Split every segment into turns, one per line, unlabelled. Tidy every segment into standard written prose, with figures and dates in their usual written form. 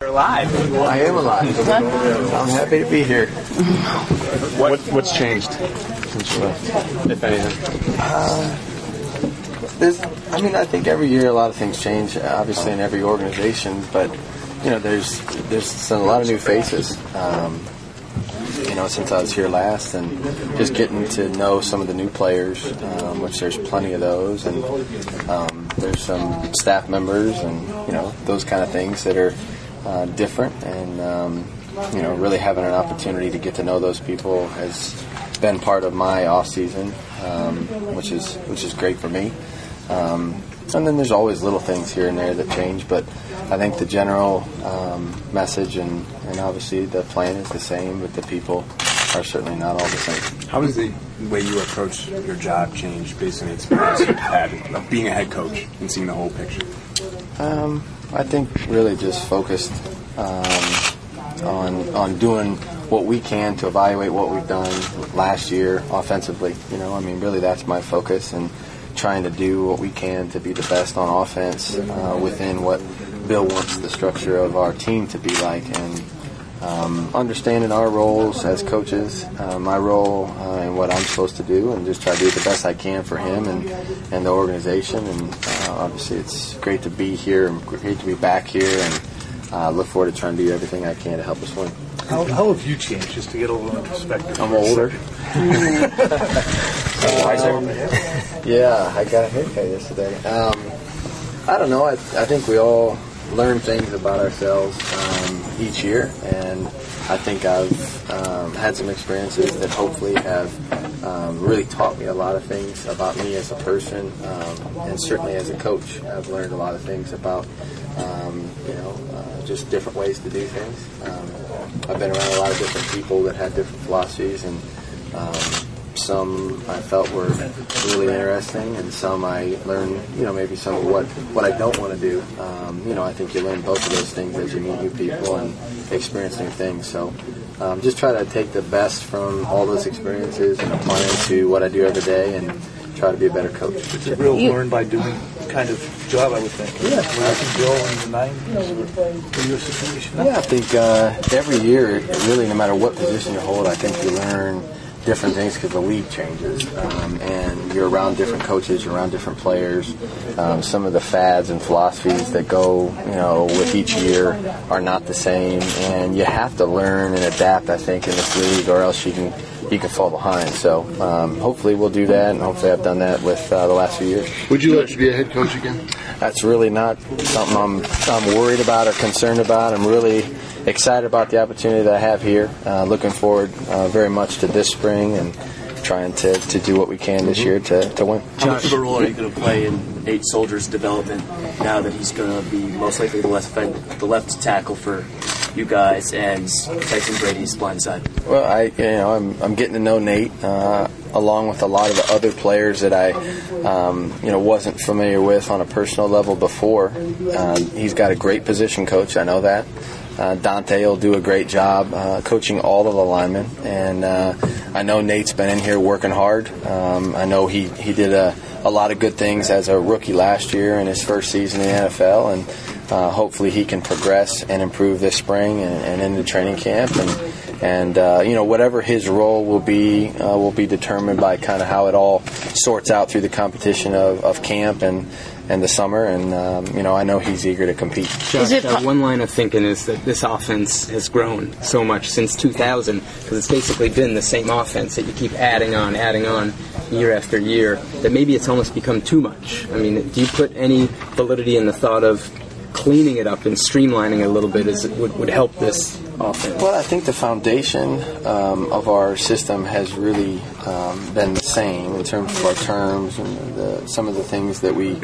You're alive.
I am alive. I'm happy to be here.
What's changed since you left, if anything?
I think every year a lot of things change, obviously in every organization, but there's a lot of new faces. Since I was here last, and just getting to know some of the new players, which there's plenty of those, and there's some staff members, and those kind of things that are different, and really having an opportunity to get to know those people has been part of my off season, which is great for me. And then there's always little things here and there that change, but I think the general message and obviously the plan is the same, but the people are certainly not all the same.
How has the way you approach your job changed based on the experience you've had of being a head coach and seeing the whole picture?
I think really just focused on doing what we can to evaluate what we've done last year offensively. Really that's my focus, and trying to do what we can to be the best on offense within what Bill wants the structure of our team to be like, and understanding our roles as coaches, my role and what I'm supposed to do, and just try to do the best I can for him and the organization. And obviously it's great to be here and great to be back here, and look forward to trying to do everything I can to help us win.
How have you changed, just to get a little perspective?
I'm older. Yeah, I got a haircut yesterday. I don't know. I think we all learn things about ourselves each year, and I think I've had some experiences that hopefully have really taught me a lot of things about me as a person, and certainly as a coach. I've learned a lot of things about just different ways to do things. I've been around a lot of different people that had different philosophies, and some I felt were really interesting, and some I learned, maybe some of what I don't want to do. I think you learn both of those things as you meet new people and experience new things. So just try to take the best from all those experiences and apply it to what I do every day, and try to be a better coach.
It's a real learn by doing kind of job, I would think.
Yeah.
Bill in the 90s for your situation.
Yeah, I think every year, really, no matter what position you hold, I think you learn different things because the league changes, and you're around different coaches, you're around different players. Some of the fads and philosophies that go, with each year are not the same, and you have to learn and adapt, I think, in this league, or else you can fall behind. So hopefully we'll do that, and hopefully I've done that with the last few years.
Would you like to be a head coach again?
That's really not something I'm worried about or concerned about. I'm really excited about the opportunity that I have here. Looking forward very much to this spring, and trying to do what we can this year to win.
How much of a role are you going to play in Nate Solder's development now that he's going to be most likely the left tackle for you guys and Tyson Brady's blind side?
Well, I'm getting to know Nate along with a lot of the other players that I wasn't familiar with on a personal level before. He's got a great position coach, I know that. Dante will do a great job coaching all of the linemen, and I know Nate's been in here working hard. I know he did a lot of good things as a rookie last year in his first season in the NFL, and hopefully he can progress and improve this spring and into training camp, and whatever his role will be determined by kind of how it all sorts out through the competition of camp and the summer, and I know he's eager to compete.
Josh, one line of thinking is that this offense has grown so much since 2000, because it's basically been the same offense that you keep adding on year after year, that maybe it's almost become too much. I mean, do you put any validity in the thought of cleaning it up and streamlining it a little bit would help this offense?
Well, I think the foundation of our system has really been the same in terms of our terms and some of the things that we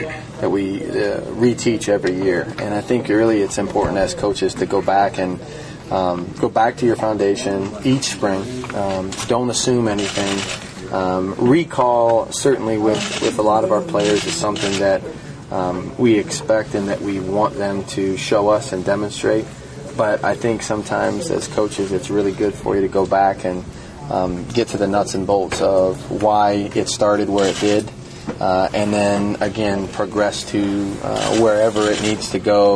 reteach every year. And I think really it's important as coaches to go back and go back to your foundation each spring. Don't assume anything. Recall, certainly with a lot of our players, is something that we expect and that we want them to show us and demonstrate. But I think sometimes as coaches it's really good for you to go back and get to the nuts and bolts of why it started where it did, and then again progress to wherever it needs to go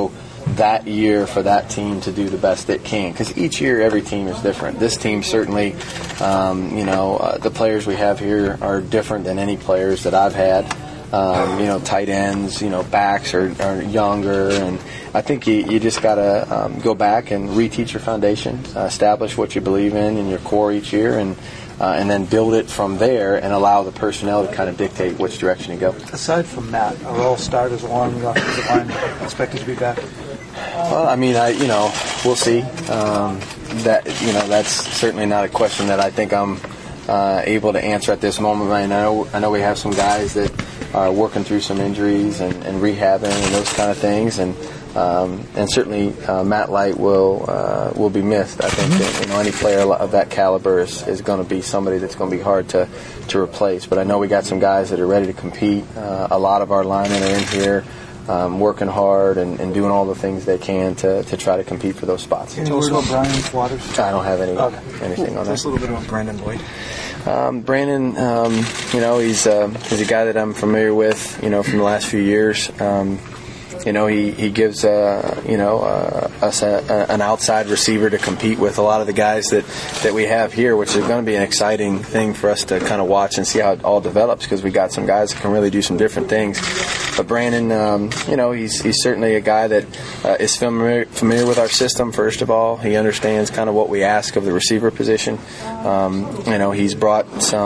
that year for that team to do the best it can. Because each year, every team is different. This team certainly, the players we have here are different than any players that I've had. Tight ends, backs are younger, and I think you just got to go back and reteach your foundation, establish what you believe in your core each year, and then build it from there and allow the personnel to kind of dictate which direction you go.
Aside from Matt, are all starters along the offensive line expected to be back?
Well, I mean, we'll see. That's certainly not a question that I think I'm able to answer at this moment. I know we have some guys that are working through some injuries and rehabbing and those kind of things, and certainly Matt Light will be missed. I think any player of that caliber is going to be somebody that's going to be hard to replace. But I know we got some guys that are ready to compete. A lot of our linemen are in here working hard and doing all the things they can to try to compete for those spots.
Can you tell us about Brian Waters?
I don't have anything on that.
Just a little bit about Brandon Boyd.
Brandon, he's a guy that I'm familiar with, from the last few years. He gives us an outside receiver to compete with a lot of the guys that we have here, which is going to be an exciting thing for us to kind of watch and see how it all develops, because we got some guys that can really do some different things. But Brandon, he's certainly a guy that is familiar with our system. First of all, he understands kind of what we ask of the receiver position. He's brought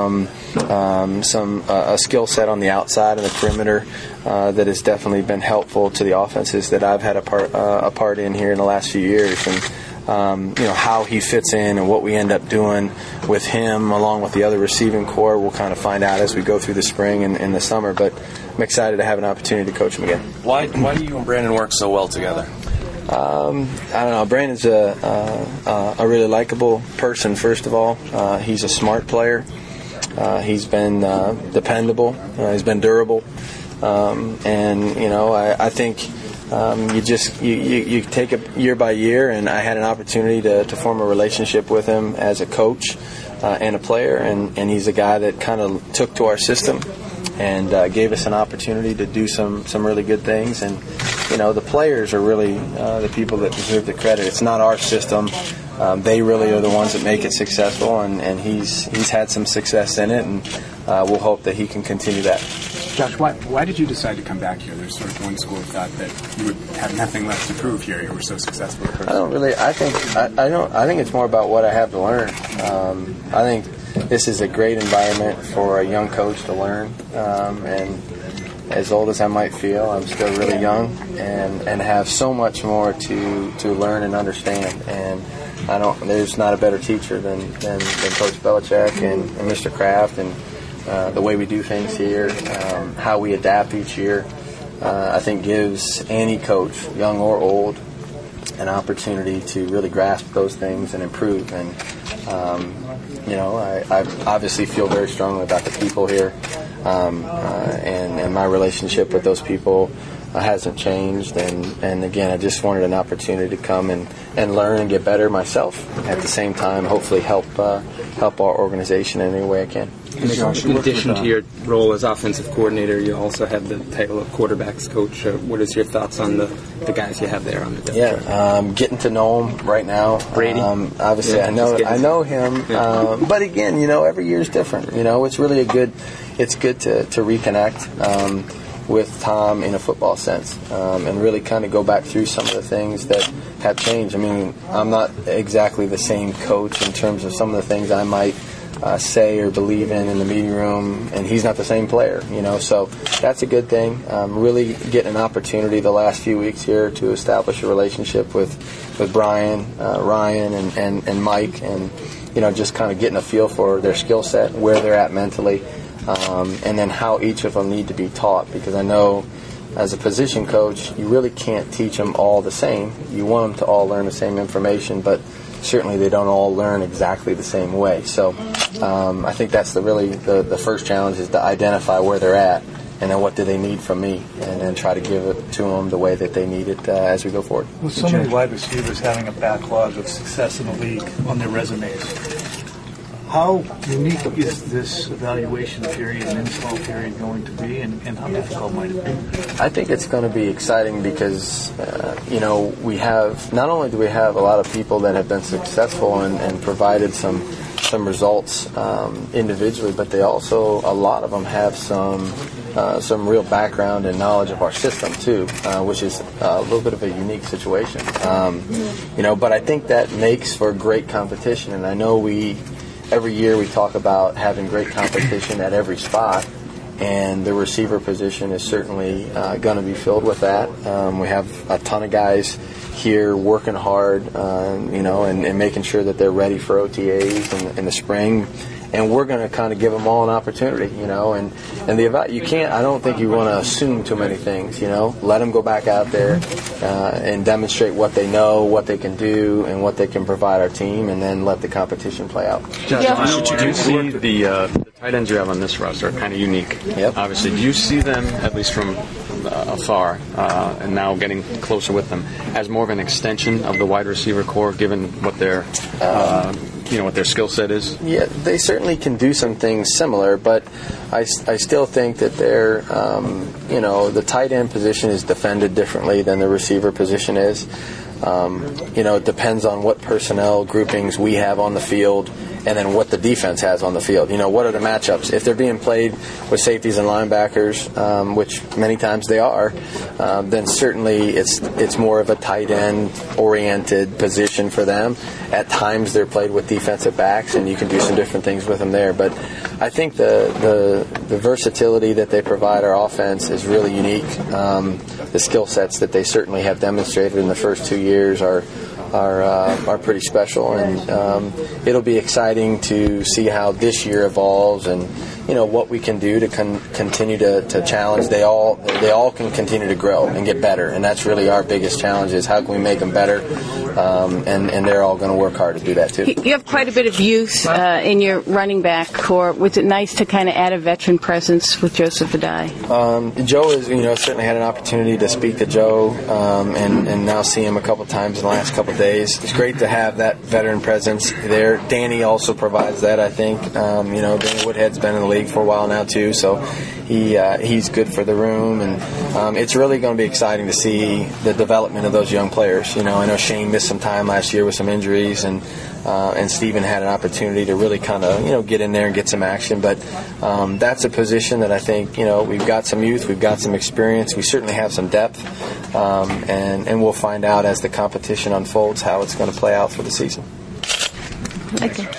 a skill set on the outside and the perimeter that has definitely been helpful to the offenses that I've had a part in here in the last few years. And how he fits in and what we end up doing with him along with the other receiving core, we'll kind of find out as we go through the spring and the summer. But I'm excited to have an opportunity to coach him again.
Why do you and Brandon work so well together?
I don't know. Brandon's a really likable person, first of all. He's a smart player. He's been dependable. He's been durable. I think you take it year by year, and I had an opportunity to form a relationship with him as a coach and a player, and he's a guy that kind of took to our system and gave us an opportunity to do some really good things. And the players are really the people that deserve the credit. It's not our system. They really are the ones that make it successful, and he's had some success in it, and we'll hope that he can continue that.
Josh, why did you decide to come back here? There's sort of one school of thought that you would have nothing left to prove here. You were so successful.
I think it's more about what I have to learn. I think this is a great environment for a young coach to learn. And as old as I might feel, I'm still really young and have so much more to learn and understand. And there's not a better teacher than Coach Belichick and Mr. Kraft, and the way we do things here, how we adapt each year, I think gives any coach, young or old, an opportunity to really grasp those things and improve. And I obviously feel very strongly about the people here, and my relationship with those people hasn't changed. And again, I just wanted an opportunity to come and learn and get better myself. At the same time, hopefully help our organization in any way I can.
In addition to your role as offensive coordinator, you also have the title of quarterbacks coach. What is your thoughts on the guys you have there on the depth chart?
Getting to know him right now.
Brady,
obviously, I know him.
Yeah.
But again, every year is different. It's really it's good to reconnect with Tom in a football sense, and really kind of go back through some of the things that have changed. I mean, I'm not exactly the same coach in terms of some of the things I might say or believe in the meeting room, and he's not the same player, so that's a good thing. Really getting an opportunity the last few weeks here to establish a relationship with Brian, Ryan, and Mike, and just kind of getting a feel for their skill set, where they're at mentally, and then how each of them need to be taught, because I know as a position coach, you really can't teach them all the same. You want them to all learn the same information, but certainly they don't all learn exactly the same way. So I think that's the first challenge, is to identify where they're at, and then what do they need from me, and then try to give it to them the way that they need it as we go forward.
With so many wide receivers having a backlog of success in the league on their resumes, How unique is this evaluation period and install period going to be, and how difficult might it be?
I think it's going to be exciting because, we have, not only do we have a lot of people that have been successful and provided some results individually, but they also, a lot of them have some real background and knowledge of our system too, which is a little bit of a unique situation. But I think that makes for great competition, and I know every year we talk about having great competition at every spot, and the receiver position is certainly going to be filled with that. We have a ton of guys here working hard, and making sure that they're ready for OTAs in the spring. And we're going to kind of give them all an opportunity, and I don't think you want to assume too many things, Let them go back out there and demonstrate what they know, what they can do, and what they can provide our team, and then let the competition play out.
Do you see the tight ends you have on this roster are kind of unique?
Yep.
Obviously, do you see them, at least from afar, and now getting closer with them, as more of an extension of the wide receiver core, given what their what their skill set is?
Yeah, they certainly can do some things similar, but I still think that they're, the tight end position is defended differently than the receiver position is. It depends on what personnel groupings we have on the field, and then what the defense has on the field. What are the matchups? If they're being played with safeties and linebackers, which many times they are, then certainly it's more of a tight end oriented position for them. At times they're played with defensive backs, and you can do some different things with them there. But I think the versatility that they provide our offense is really unique. The skill sets that they certainly have demonstrated in the first 2 years are pretty special, and it'll be exciting to see how this year evolves, and what we can do to continue to challenge. They all can continue to grow and get better, and that's really our biggest challenge: is how can we make them better, and they're all going to work hard to do that too.
You have quite a bit of youth in your running back core. Was it nice to kind of add a veteran presence with Joseph Addai?
Joe is, certainly had an opportunity to speak to Joe, and now see him a couple times in the last couple days. It's great to have that veteran presence there. Danny also provides that, I think. Danny Woodhead's been in the league for a while now too, so he's good for the room, and it's really going to be exciting to see the development of those young players. I know Shane missed some time last year with some injuries, and Stephen had an opportunity to really kind of get in there and get some action. But that's a position that I think we've got some youth, we've got some experience, we certainly have some depth, and we'll find out as the competition unfolds how it's going to play out for the season.
Okay.